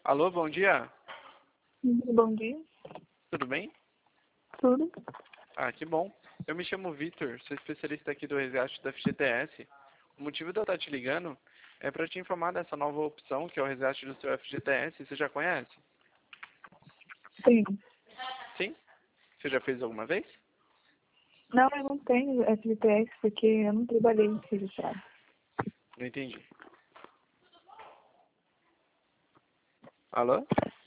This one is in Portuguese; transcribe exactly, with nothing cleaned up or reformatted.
Alô, bom dia. Bom dia. Tudo bem? Tudo? Ah, que bom. Eu me chamo Vitor, sou especialista aqui do resgate da F G T S. O motivo de eu estar te ligando é para te informar dessa nova opção, que é o resgate do seu F G T S. Você já conhece? Sim. Sim? Você já fez alguma vez? Não, eu não tenho F G T S porque eu não trabalhei em registrado. Não entendi. Alô?